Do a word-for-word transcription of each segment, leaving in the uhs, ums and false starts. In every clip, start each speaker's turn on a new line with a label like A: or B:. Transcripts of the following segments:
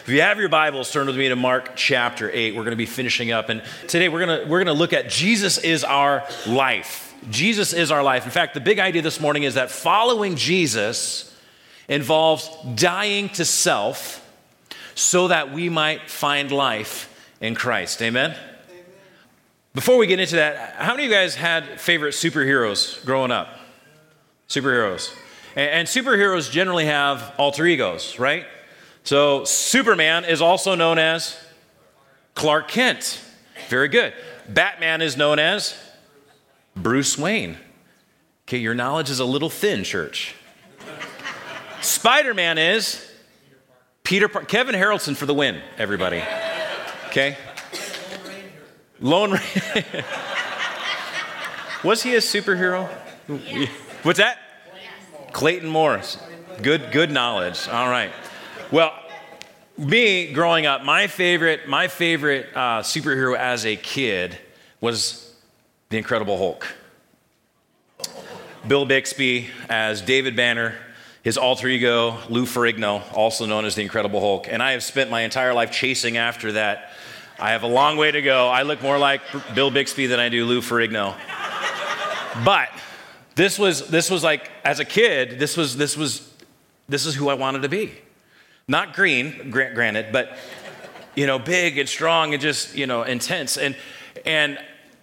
A: If you have your Bibles, turn with me to Mark chapter eight. We're going to be finishing up. And today we're going to we're going to look at Jesus is our life. Jesus is our life. In fact, the big idea this morning is that following Jesus involves dying to self so that we might find life in Christ. Amen? Amen? Before we get into that, how many of you guys had favorite superheroes growing up? Superheroes. And, and superheroes generally have alter egos, right? So Superman is also known as Clark Kent. Very good. Batman is known as Bruce Wayne. Okay, your knowledge is a little thin, church. Spider-Man is Peter Parker. Kevin Harrelson for the win, everybody. Okay? Lone Ranger. Was he a superhero? What's that? Clayton Morris. Good, good knowledge. All right. Well, me growing up, my favorite, my favorite uh, superhero as a kid was the Incredible Hulk. Bill Bixby as David Banner, his alter ego Lou Ferrigno, also known as the Incredible Hulk, and I have spent my entire life chasing after that. I have a long way to go. I look more like Bill Bixby than I do Lou Ferrigno. But this was this was like as a kid, this was this was this is who I wanted to be. Not green, granted, but, you know, big and strong and just, you know, intense. And and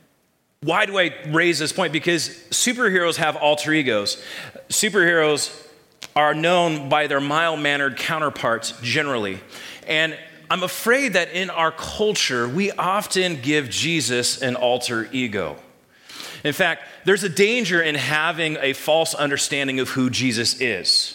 A: why do I raise this point? Because superheroes have alter egos. Superheroes are known by their mild-mannered counterparts generally. And I'm afraid that in our culture, we often give Jesus an alter ego. In fact, there's a danger in having a false understanding of who Jesus is.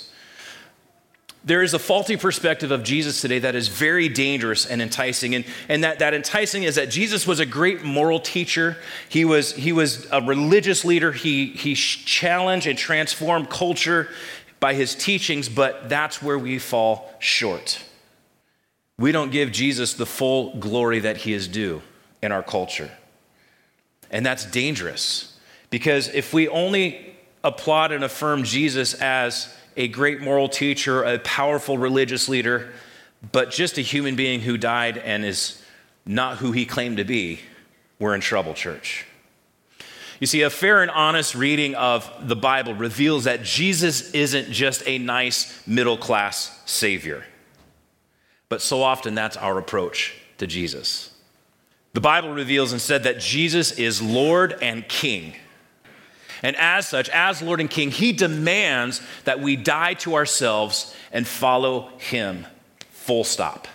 A: There is a faulty perspective of Jesus today that is very dangerous and enticing. And, and that, that enticing is that Jesus was a great moral teacher. He was, he was a religious leader. He, he challenged and transformed culture by his teachings, but that's where we fall short. We don't give Jesus the full glory that he is due in our culture. And that's dangerous because if we only applaud and affirm Jesus as a great moral teacher, a powerful religious leader, but just a human being who died and is not who he claimed to be, we're in trouble, church. You see, a fair and honest reading of the Bible reveals that Jesus isn't just a nice middle-class savior, but so often that's our approach to Jesus. The Bible reveals instead that Jesus is Lord and King. And as such, as Lord and King, he demands that we die to ourselves and follow him, full stop.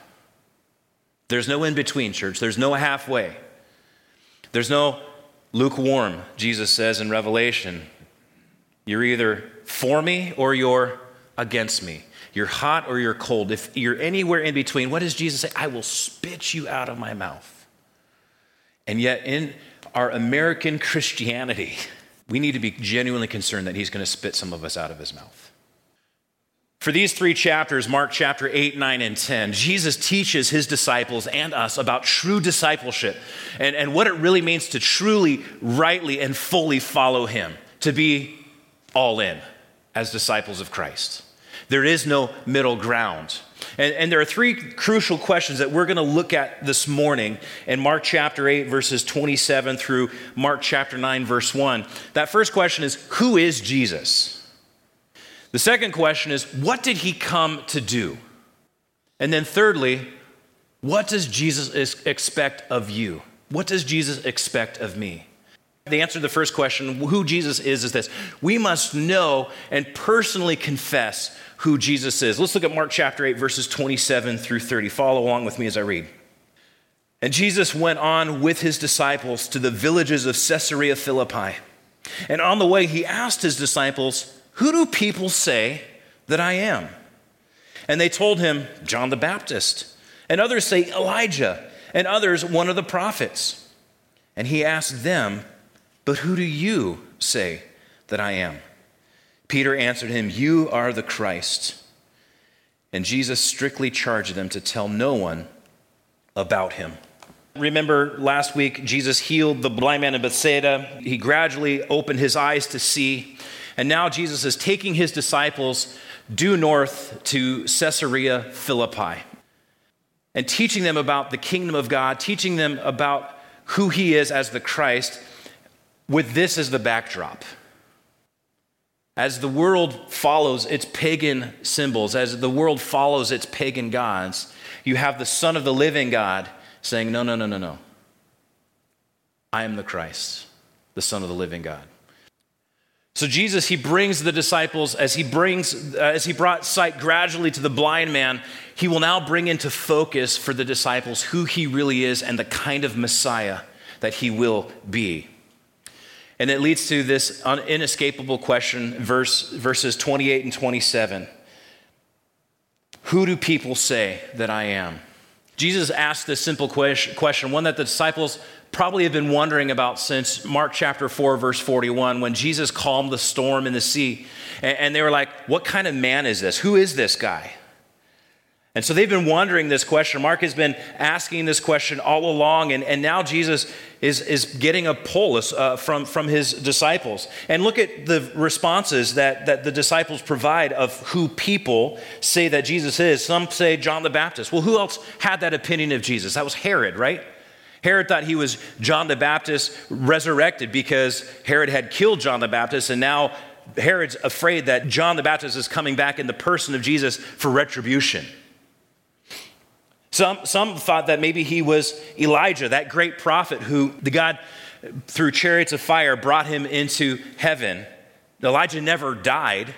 A: There's no in between, church. There's no halfway. There's no lukewarm, Jesus says in Revelation. You're either for me or you're against me. You're hot or you're cold. If you're anywhere in between, what does Jesus say? I will spit you out of my mouth. And yet in our American Christianity, we need to be genuinely concerned that he's going to spit some of us out of his mouth. For these three chapters, Mark chapter eight, nine, and ten, Jesus teaches his disciples and us about true discipleship and, and what it really means to truly, rightly, and fully follow him, to be all in as disciples of Christ. There is no middle ground. And, and there are three crucial questions that we're going to look at this morning in Mark chapter eight, verses twenty-seven through Mark chapter nine, verse one. That first question is, who is Jesus? The second question is, what did he come to do? And then thirdly, what does Jesus expect of you? What does Jesus expect of me? The answer to the first question, who Jesus is, is this. We must know and personally confess who Jesus is. Let's look at Mark chapter eight, verses twenty-seven through thirty. Follow along with me as I read. And Jesus went on with his disciples to the villages of Caesarea Philippi. And on the way, he asked his disciples, who do people say that I am? And they told him, John the Baptist. And others say Elijah. And others, one of the prophets. And he asked them, but who do you say that I am? Peter answered him, you are the Christ. And Jesus strictly charged them to tell no one about him. Remember last week, Jesus healed the blind man in Bethsaida. He gradually opened his eyes to see. And now Jesus is taking his disciples due north to Caesarea Philippi. and teaching them about the kingdom of God, teaching them about who he is as the Christ, with this as the backdrop. As the world follows its pagan symbols, as the world follows its pagan gods, you have the Son of the living God saying, no, no, no, no, no. I am the Christ, the Son of the living God. So Jesus, he brings the disciples, as he brings, uh, as he brought sight gradually to the blind man, he will now bring into focus for the disciples who he really is and the kind of Messiah that he will be. And it leads to this inescapable question, verse, verses twenty-eight and twenty-seven. Who do people say that I am? Jesus asked this simple question, one that the disciples probably have been wondering about since Mark chapter four, verse forty-one, when Jesus calmed the storm in the sea. And they were like, what kind of man is this? Who is this guy? And so they've been wondering this question. Mark has been asking this question all along, and, and now Jesus is, is getting a poll uh, from, from his disciples. And look at the responses that, that the disciples provide of who people say that Jesus is. Some say John the Baptist. Well, who else had that opinion of Jesus? That was Herod, right? Herod thought he was John the Baptist resurrected because Herod had killed John the Baptist, and now Herod's afraid that John the Baptist is coming back in the person of Jesus for retribution. Some, some thought that maybe he was Elijah, that great prophet who the God, through chariots of fire, brought him into heaven. Elijah never died.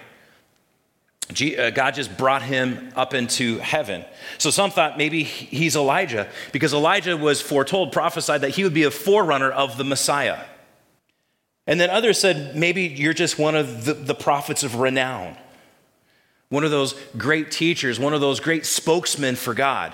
A: God just brought him up into heaven. So some thought maybe he's Elijah, because Elijah was foretold, prophesied that he would be a forerunner of the Messiah. And then others said, maybe you're just one of the, the prophets of renown, one of those great teachers, one of those great spokesmen for God.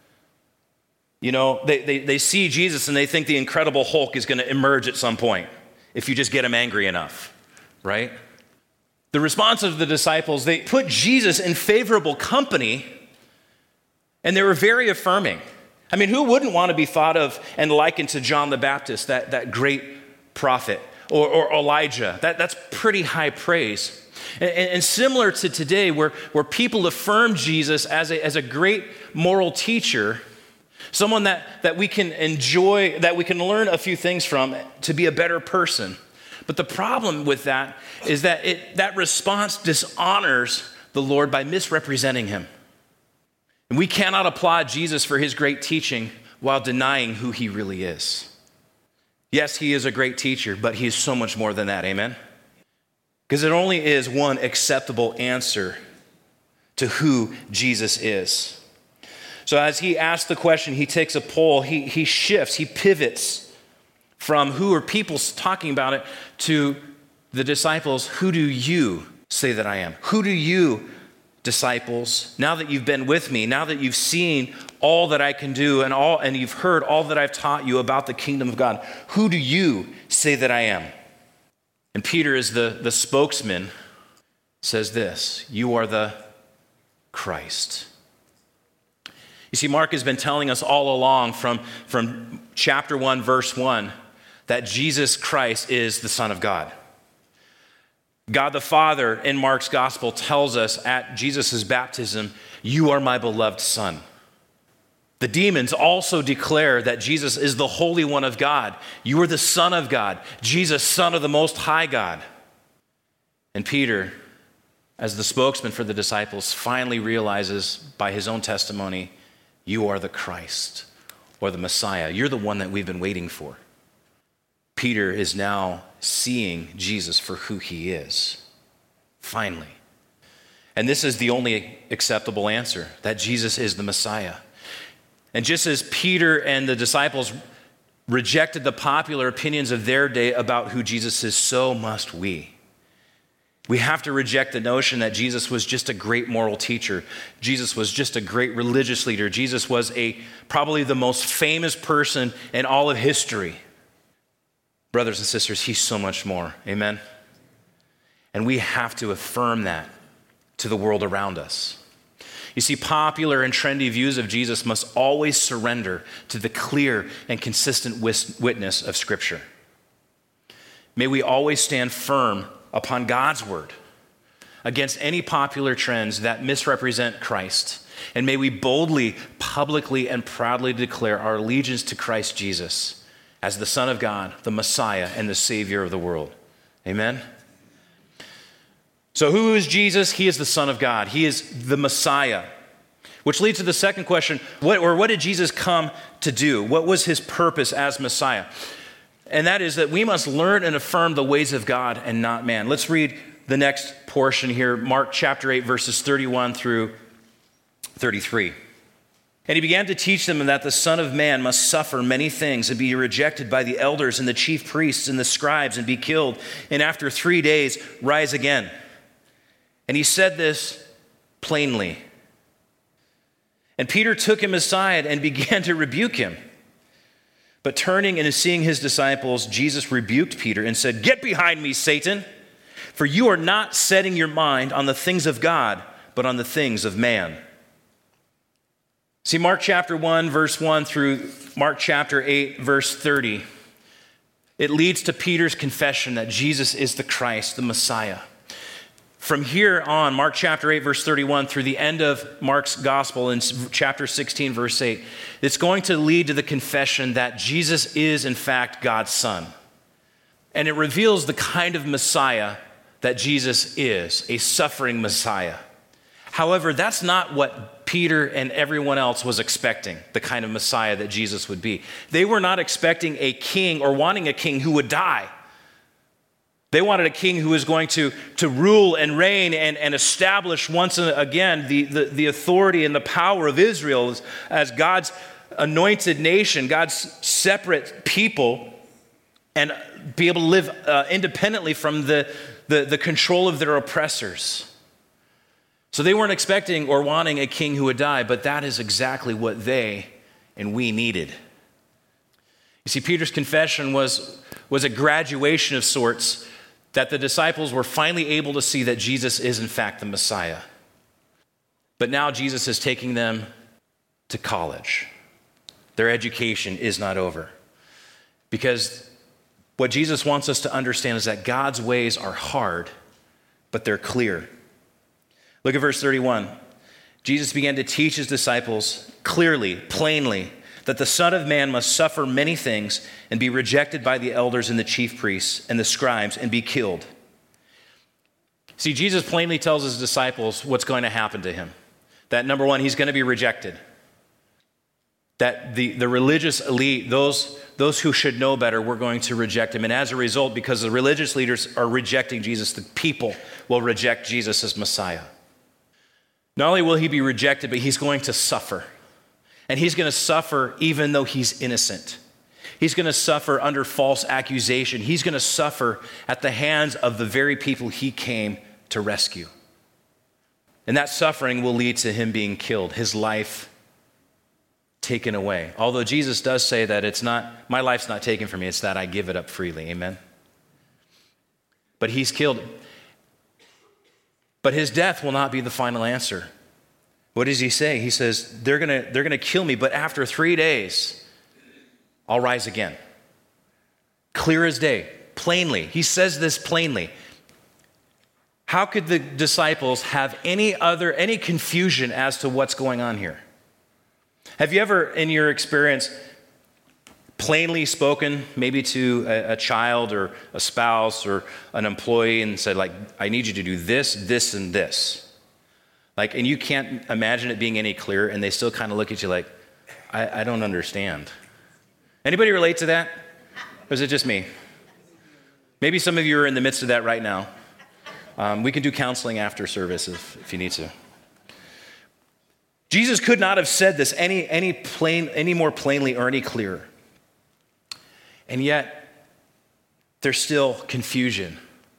A: You know, they, they, they see Jesus and they think the Incredible Hulk is going to emerge at some point if you just get him angry enough, right? The response of the disciples, they put Jesus in favorable company, and they were very affirming. I mean, who wouldn't want to be thought of and likened to John the Baptist, that, that great prophet, or, or Elijah? That, that's pretty high praise. And, and similar to today, where, where people affirm Jesus as a, as a great moral teacher, someone that, that we can enjoy, that we can learn a few things from to be a better person. But the problem with that is that it, that response dishonors the Lord by misrepresenting him. And we cannot applaud Jesus for his great teaching while denying who he really is. Yes, he is a great teacher, but he is so much more than that, amen? Because it only is one acceptable answer to who Jesus is. So as he asks the question, he takes a poll, he, he shifts, he pivots from who are people talking about it to the disciples, who do you say that I am? Who do you, disciples, now that you've been with me, now that you've seen all that I can do and all, and you've heard all that I've taught you about the kingdom of God, who do you say that I am? And Peter, is the, the spokesman, says this: you are the Christ. You see, Mark has been telling us all along from, from chapter one, verse one, that Jesus Christ is the Son of God. God the Father in Mark's gospel tells us at Jesus' baptism, you are my beloved Son. The demons also declare that Jesus is the Holy One of God. You are the Son of God, Jesus, Son of the Most High God. And Peter, as the spokesman for the disciples, finally realizes by his own testimony, you are the Christ, or the Messiah. You're the one that we've been waiting for. Peter is now seeing Jesus for who he is, finally. And this is the only acceptable answer, that Jesus is the Messiah. And just as Peter and the disciples rejected the popular opinions of their day about who Jesus is, so must we. We have to reject the notion that Jesus was just a great moral teacher. Jesus was just a great religious leader. Jesus was a probably the most famous person in all of history. Brothers and sisters, he's so much more. Amen? And we have to affirm that to the world around us. You see, popular and trendy views of Jesus must always surrender to the clear and consistent witness of Scripture. May we always stand firm upon God's word, against any popular trends that misrepresent Christ. And may we boldly, publicly, and proudly declare our allegiance to Christ Jesus as the Son of God, the Messiah, and the Savior of the world. Amen? So who is Jesus? He is the Son of God. He is the Messiah. Which leads to the second question, what, or what did Jesus come to do? What was his purpose as Messiah? And that is that we must learn and affirm the ways of God and not man. Let's read the next portion here, Mark chapter eight, verses thirty-one through thirty-three. And he began to teach them that the Son of Man must suffer many things and be rejected by the elders and the chief priests and the scribes and be killed, and after three days rise again. And he said this plainly. And Peter took him aside and began to rebuke him. But turning and seeing his disciples, Jesus rebuked Peter and said, "Get behind me, Satan, for you are not setting your mind on the things of God, but on the things of man." See, Mark chapter one, verse one through Mark chapter eight, verse thirty, it leads to Peter's confession that Jesus is the Christ, the Messiah. From here on, Mark chapter eight, verse thirty-one, through the end of Mark's gospel in chapter sixteen, verse eight, it's going to lead to the confession that Jesus is, in fact, God's Son. And it reveals the kind of Messiah that Jesus is, a suffering Messiah. However, that's not what Peter and everyone else was expecting, the kind of Messiah that Jesus would be. They were not expecting a king or wanting a king who would die. They wanted a king who was going to, to rule and reign and, and establish once again the, the, the authority and the power of Israel as, as God's anointed nation, God's separate people, and be able to live uh, independently from the, the, the control of their oppressors. So they weren't expecting or wanting a king who would die, but that is exactly what they and we needed. You see, Peter's confession was, was a graduation of sorts, that the disciples were finally able to see that Jesus is in fact the Messiah. But now Jesus is taking them to college. Their education is not over. Because what Jesus wants us to understand is that God's ways are hard, but they're clear. Look at verse thirty-one. Jesus began to teach his disciples clearly, plainly, that the Son of Man must suffer many things and be rejected by the elders and the chief priests and the scribes and be killed. See, Jesus plainly tells his disciples what's going to happen to him. That number one, he's going to be rejected. That the, the religious elite, those, those who should know better, were going to reject him. And as a result, because the religious leaders are rejecting Jesus, the people will reject Jesus as Messiah. Not only will he be rejected, but he's going to suffer. And he's going to suffer even though he's innocent. He's going to suffer under false accusation. He's going to suffer at the hands of the very people he came to rescue. And that suffering will lead to him being killed, his life taken away. Although Jesus does say that it's not, my life's not taken from me, it's that I give it up freely. Amen? But he's killed. But his death will not be the final answer. What does he say? He says, they're gonna, they're gonna kill me, but after three days, I'll rise again. Clear as day, plainly. He says this plainly. How could the disciples have any other, any confusion as to what's going on here? Have you ever, in your experience, plainly spoken maybe to a, a child or a spouse or an employee and said, like, I need you to do this, this, and this? Like, and you can't imagine it being any clearer, and they still kind of look at you like, I, I don't understand. Anybody relate to that? Or is it just me? Maybe some of you are in the midst of that right now. Um, we can do counseling after service if, if you need to. Jesus could not have said this any, any, plain, any more plainly or any clearer. And yet, there's still confusion.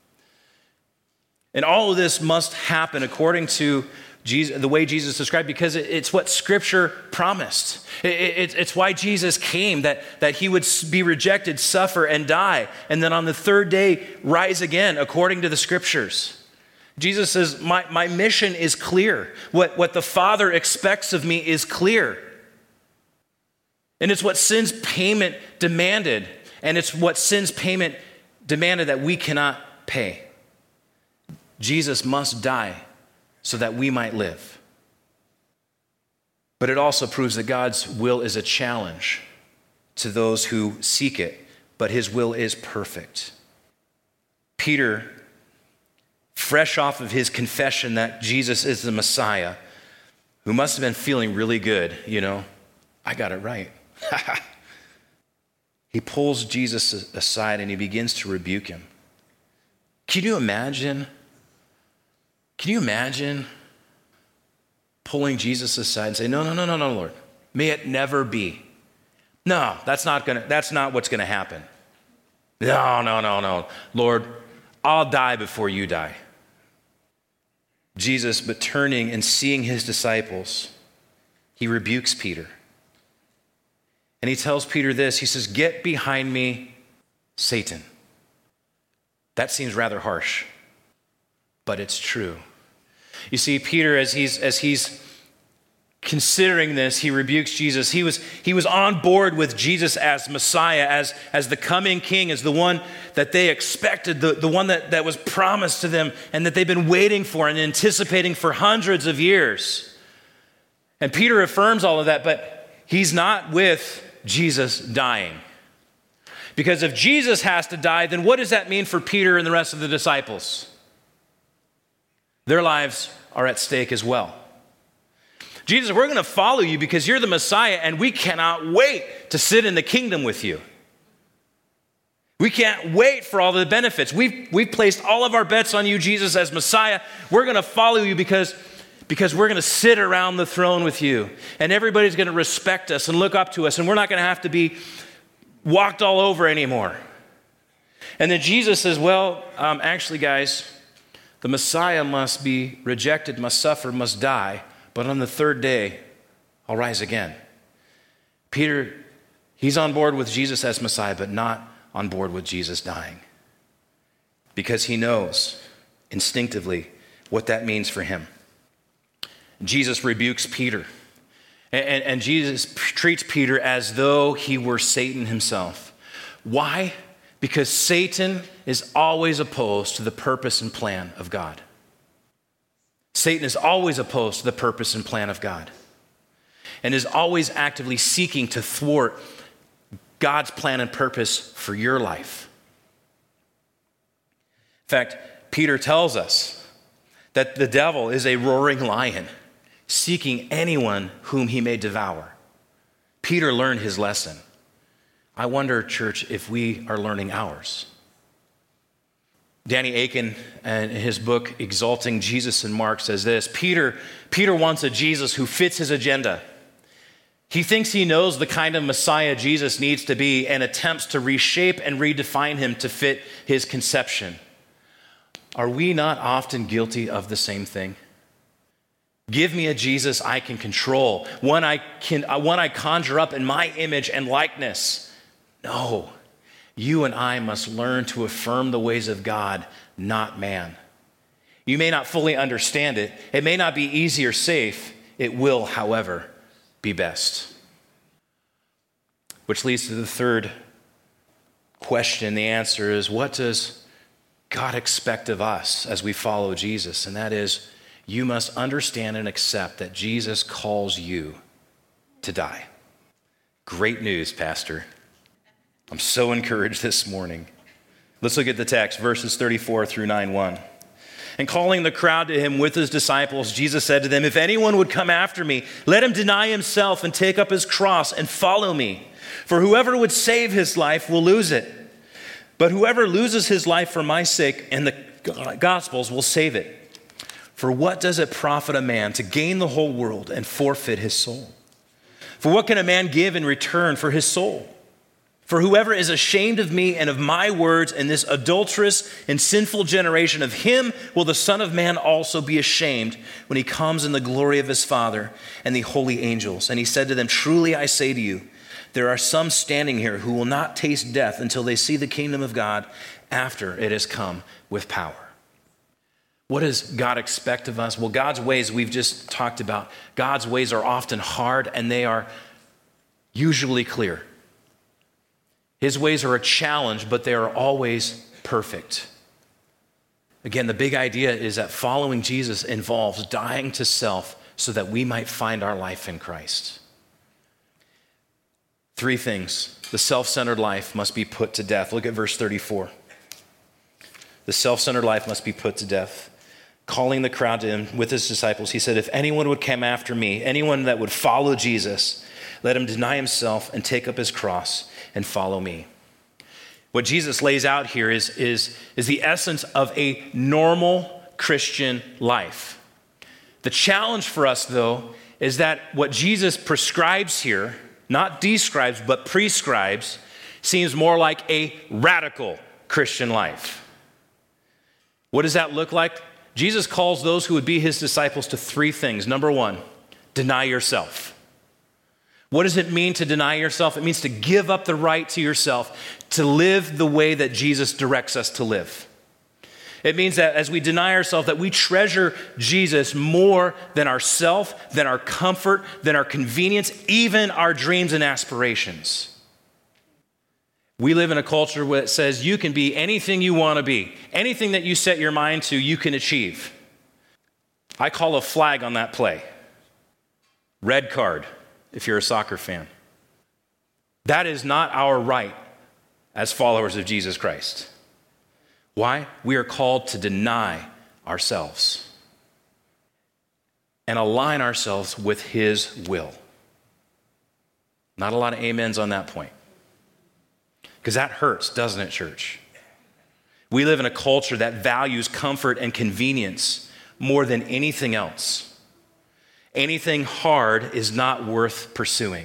A: And all of this must happen according to Jesus, the way Jesus described, because it, it's what Scripture promised. It, it, it's why Jesus came, that, that he would be rejected, suffer, and die, and then on the third day rise again, according to the Scriptures. Jesus says, my, my mission is clear. What, what the Father expects of me is clear. And it's what sin's payment demanded, and it's what sin's payment demanded that we cannot pay. Jesus must die so that we might live. But it also proves that God's will is a challenge to those who seek it, but his will is perfect. Peter, fresh off of his confession that Jesus is the Messiah, who must have been feeling really good, you know, I got it right. He pulls Jesus aside and he begins to rebuke him. Can you imagine? Can you imagine pulling Jesus aside and say, no, no, no, no, no, Lord, may it never be. No, that's not gonna, that's not what's gonna happen. No, no, no, no. Lord, I'll die before you die. Jesus, but turning and seeing his disciples, he rebukes Peter. And he tells Peter this, he says, get behind me, Satan. That seems rather harsh, but it's true. You see, Peter, as he's, as he's considering this, he rebukes Jesus. He was, he was on board with Jesus as Messiah, as, as the coming king, as the one that they expected, the, the one that, that was promised to them and that they've been waiting for and anticipating for hundreds of years. And Peter affirms all of that, but he's not with Jesus dying. Because if Jesus has to die, then what does that mean for Peter and the rest of the disciples? Their lives are at stake as well. Jesus, we're going to follow you because you're the Messiah and we cannot wait to sit in the kingdom with you. We can't wait for all the benefits. We've, we've placed all of our bets on you, Jesus, as Messiah. We're going to follow you because, because we're going to sit around the throne with you. And everybody's going to respect us and look up to us. And we're not going to have to be walked all over anymore. And then Jesus says, well, um, actually, guys, the Messiah must be rejected, must suffer, must die. But on the third day, I'll rise again. Peter, he's on board with Jesus as Messiah, but not on board with Jesus dying. Because he knows instinctively what that means for him. Jesus rebukes Peter. And, and, and Jesus treats Peter as though he were Satan himself. Why? Because Satan is always opposed to the purpose and plan of God. Satan is always opposed to the purpose and plan of God. And is always actively seeking to thwart God's plan and purpose for your life. In fact, Peter tells us that the devil is a roaring lion, seeking anyone whom he may devour. Peter learned his lesson. I wonder, church, if we are learning ours. Danny Akin, in his book, Exalting Jesus in Mark, says this, Peter, Peter wants a Jesus who fits his agenda. He thinks he knows the kind of Messiah Jesus needs to be and attempts to reshape and redefine him to fit his conception. Are we not often guilty of the same thing? Give me a Jesus I can control, one I can, one I conjure up in my image and likeness. No, you and I must learn to affirm the ways of God, not man. You may not fully understand it. It may not be easy or safe. It will, however, be best. Which leads to the third question. The answer is, what does God expect of us as we follow Jesus? And that is, you must understand and accept that Jesus calls you to die. Great news, Pastor. I'm so encouraged this morning. Let's look at the text, verses thirty-four through nine one. And calling the crowd to him with his disciples, Jesus said to them, if anyone would come after me, let him deny himself and take up his cross and follow me. For whoever would save his life will lose it. But whoever loses his life for my sake and the gospel's will save it. For what does it profit a man to gain the whole world and forfeit his soul? For what can a man give in return for his soul? For whoever is ashamed of me and of my words in this adulterous and sinful generation, of him will the Son of Man also be ashamed when he comes in the glory of his Father and the holy angels. And he said to them, truly I say to you, there are some standing here who will not taste death until they see the kingdom of God after it has come with power. What does God expect of us? Well, God's ways we've just talked about. God's ways are often hard and they are usually clear. His ways are a challenge, but they are always perfect. Again, the big idea is that following Jesus involves dying to self so that we might find our life in Christ. Three things. The self-centered life must be put to death. Look at verse thirty-four. The self-centered life must be put to death. Calling the crowd to him with his disciples, he said, if anyone would come after me, anyone that would follow Jesus, let him deny himself and take up his cross and follow me. What Jesus lays out here is, is, is the essence of a normal Christian life. The challenge for us, though, is that what Jesus prescribes here, not describes, but prescribes, seems more like a radical Christian life. What does that look like? Jesus calls those who would be his disciples to three things. Number one, deny yourself. What does it mean to deny yourself? It means to give up the right to yourself to live the way that Jesus directs us to live. It means that as we deny ourselves, that we treasure Jesus more than ourself, than our comfort, than our convenience, even our dreams and aspirations. We live in a culture that says you can be anything you want to be. Anything that you set your mind to, you can achieve. I call a flag on that play. Red card, if you're a soccer fan. That is not our right as followers of Jesus Christ. Why? We are called to deny ourselves and align ourselves with his will. Not a lot of amens on that point. Because that hurts, doesn't it, church? We live in a culture that values comfort and convenience more than anything else. Anything hard is not worth pursuing.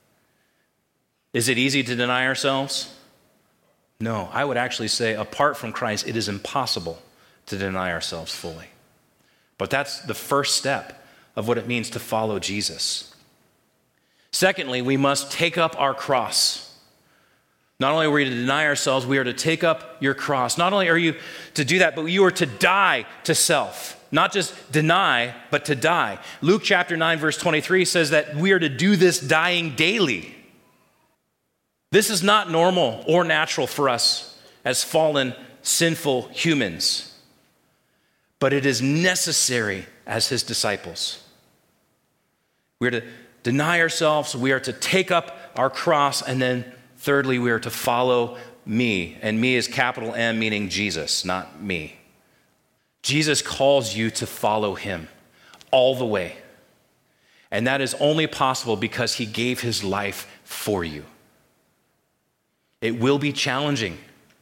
A: Is it easy to deny ourselves? No, I would actually say apart from Christ, it is impossible to deny ourselves fully. But that's the first step of what it means to follow Jesus. Secondly, we must take up our cross. Not only are we to deny ourselves, we are to take up your cross. Not only are you to do that, but you are to die to self. Not just deny, but to die. Luke chapter nine, verse twenty-three says that we are to do this dying daily. This is not normal or natural for us as fallen, sinful humans, but it is necessary as his disciples. We are to deny ourselves, we are to take up our cross, and then thirdly, we are to follow me. And me is capital M, meaning Jesus, not me. Jesus calls you to follow him all the way. And that is only possible because he gave his life for you. It will be challenging,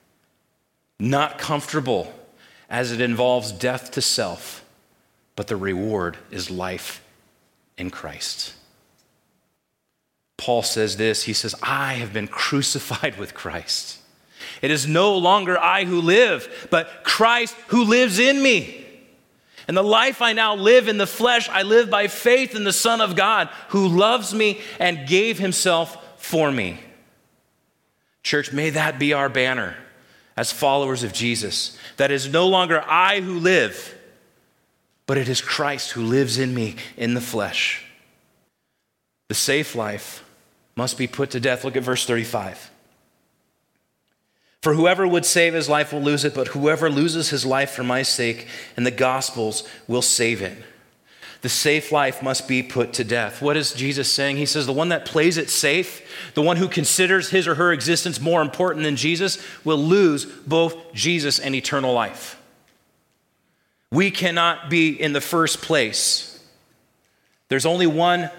A: not comfortable, as it involves death to self, but the reward is life in Christ. Paul says this, he says, I have been crucified with Christ. It is no longer I who live, but Christ who lives in me. And the life I now live in the flesh, I live by faith in the Son of God who loves me and gave himself for me. Church, may that be our banner as followers of Jesus. That is no longer I who live, but it is Christ who lives in me in the flesh. The safe life must be put to death. Look at verse thirty-five. For whoever would save his life will lose it, but whoever loses his life for my sake and the gospel's will save it. The safe life must be put to death. What is Jesus saying? He says the one that plays it safe, the one who considers his or her existence more important than Jesus, will lose both Jesus and eternal life. We cannot be in the first place. There's only one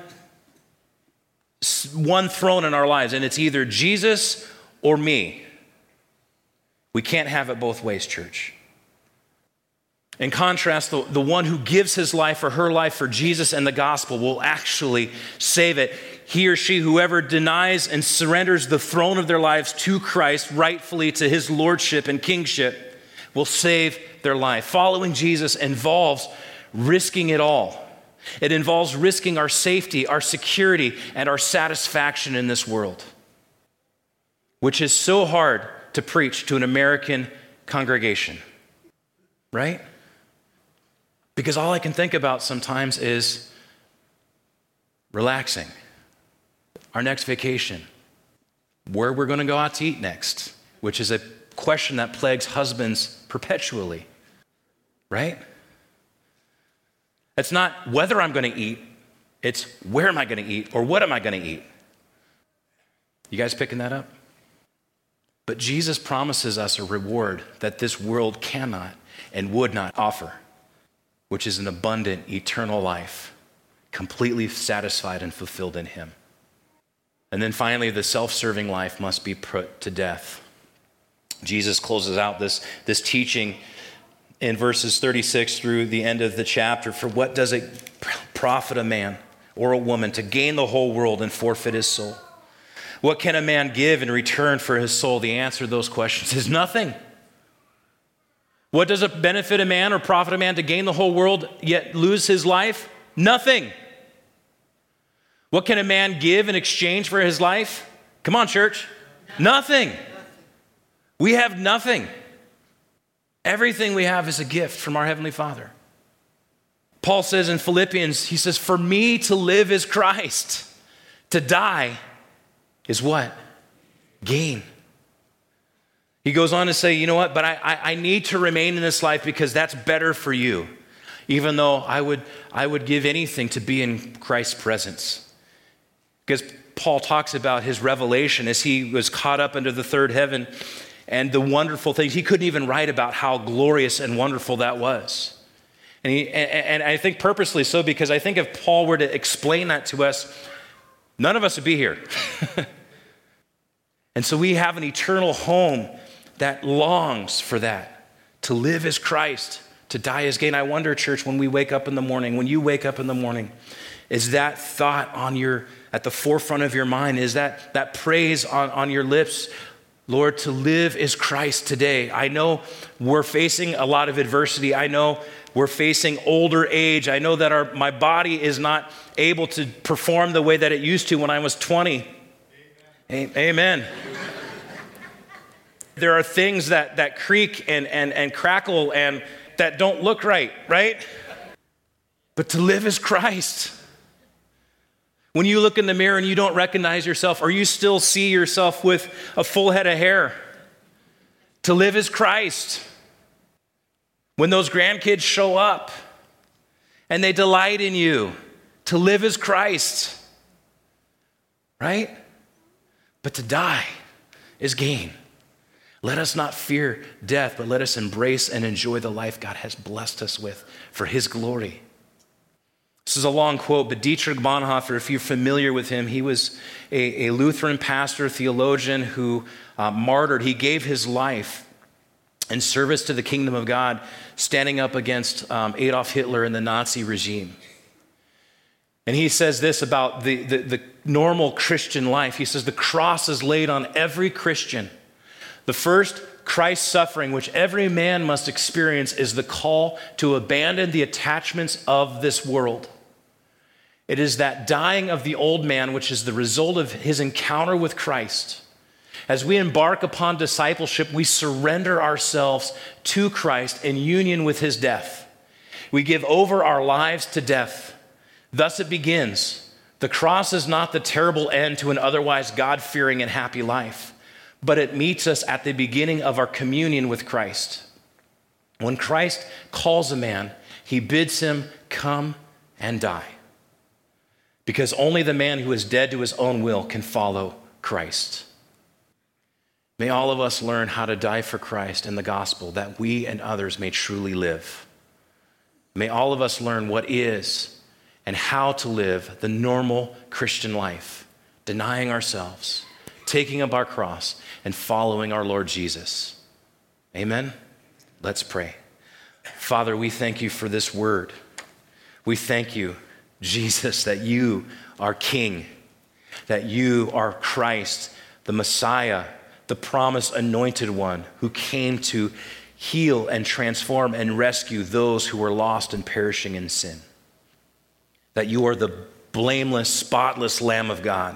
A: one throne in our lives, and it's either Jesus or me. We can't have it both ways, church. In contrast, the, the one who gives his life or her life for Jesus and the gospel will actually save it. He or she, whoever denies and surrenders the throne of their lives to Christ, rightfully to his lordship and kingship, will save their life. Following Jesus involves risking it all. It involves risking our safety, our security, and our satisfaction in this world, which is so hard to preach to an American congregation, right? Because all I can think about sometimes is relaxing, our next vacation, where we're going to go out to eat next, which is a question that plagues husbands perpetually. right? It's not whether I'm going to eat, it's where am I going to eat or what am I going to eat? You guys picking that up? But Jesus promises us a reward that this world cannot and would not offer, which is an abundant, eternal life, completely satisfied and fulfilled in him. And then finally, the self-serving life must be put to death. Jesus closes out this, this teaching in verses thirty-six through the end of the chapter. For what does it profit a man or a woman to gain the whole world and forfeit his soul? What can a man give in return for his soul? The answer to those questions is nothing. What does it benefit a man or profit a man to gain the whole world yet lose his life? Nothing. What can a man give in exchange for his life? Come on, church. Nothing. We have nothing. Everything we have is a gift from our Heavenly Father. Paul says in Philippians, he says, for me to live is Christ. To die is what? Gain. He goes on to say, you know what, but I, I, I need to remain in this life because that's better for you. Even though I would, I would give anything to be in Christ's presence. Because Paul talks about his revelation as he was caught up into the third heaven and the wonderful things. He couldn't even write about how glorious and wonderful that was. And, he, and, and I think purposely so, because I think if Paul were to explain that to us, none of us would be here. And so we have an eternal home that longs for that. To live as Christ, to die as gain. I wonder, church, when we wake up in the morning, when you wake up in the morning, is that thought on your, at the forefront of your mind? Is that, that praise on, on your lips? Lord, to live is Christ today. I know we're facing a lot of adversity. I know we're facing older age. I know that our, my body is not able to perform the way that it used to when I was twenty. Amen. Amen. There are things that, that creak and, and, and crackle and that don't look right, right? But to live is Christ. When you look in the mirror and you don't recognize yourself, or you still see yourself with a full head of hair, to live is Christ. When those grandkids show up and they delight in you, to live is Christ, right? But to die is gain. Let us not fear death, but let us embrace and enjoy the life God has blessed us with for his glory. This is a long quote, but Dietrich Bonhoeffer, if you're familiar with him, he was a, a Lutheran pastor, theologian who uh, martyred. He gave his life in service to the kingdom of God, standing up against um, Adolf Hitler and the Nazi regime. And he says this about the, the, the normal Christian life. He says, the cross is laid on every Christian. The first Christ's suffering, which every man must experience, is the call to abandon the attachments of this world. It is that dying of the old man, which is the result of his encounter with Christ. As we embark upon discipleship, we surrender ourselves to Christ in union with his death. We give over our lives to death. Thus it begins. The cross is not the terrible end to an otherwise God-fearing and happy life, but it meets us at the beginning of our communion with Christ. When Christ calls a man, he bids him come and die. Because only the man who is dead to his own will can follow Christ. May all of us learn how to die for Christ in the gospel, that we and others may truly live. May all of us learn what is and how to live the normal Christian life, denying ourselves, taking up our cross, and following our Lord Jesus. Amen? Let's pray. Father, we thank you for this word. We thank you, Jesus, that you are King, that you are Christ, the Messiah, the promised anointed one who came to heal and transform and rescue those who were lost and perishing in sin. That you are the blameless, spotless Lamb of God.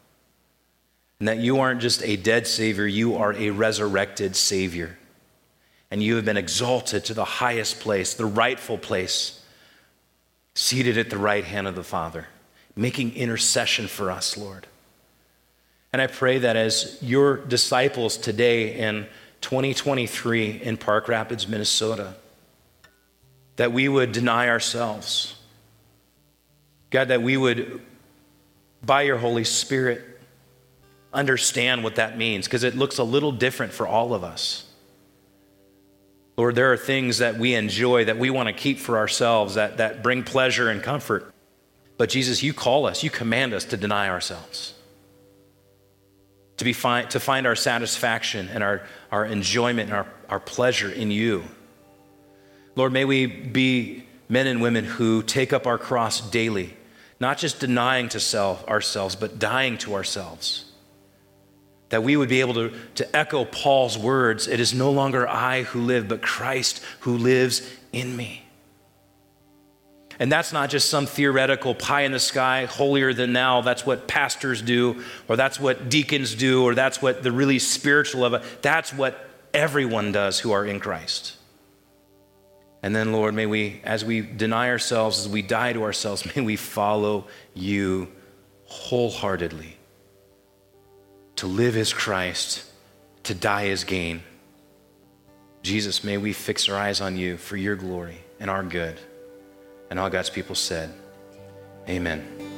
A: And that you aren't just a dead Savior, you are a resurrected Savior. And you have been exalted to the highest place, the rightful place, seated at the right hand of the Father, making intercession for us, Lord. And I pray that as your disciples today in twenty twenty-three in Park Rapids, Minnesota, that we would deny ourselves. God, that we would, by your Holy Spirit, understand what that means, because it looks a little different for all of us. Lord, there are things that we enjoy that we want to keep for ourselves that, that bring pleasure and comfort. But Jesus, you call us, you command us to deny ourselves, to be fi- to find our satisfaction and our, our enjoyment and our, our pleasure in you. Lord, may we be men and women who take up our cross daily, not just denying to self ourselves, but dying to ourselves. That we would be able to, to echo Paul's words, it is no longer I who live, but Christ who lives in me. And that's not just some theoretical pie in the sky, holier than thou, that's what pastors do, or that's what deacons do, or that's what the really spiritual of it. That's what everyone does who are in Christ. And then, Lord, may we, as we deny ourselves, as we die to ourselves, may we follow you wholeheartedly. To live is Christ, to die is gain. Jesus, may we fix our eyes on you for your glory and our good. And all God's people said, amen.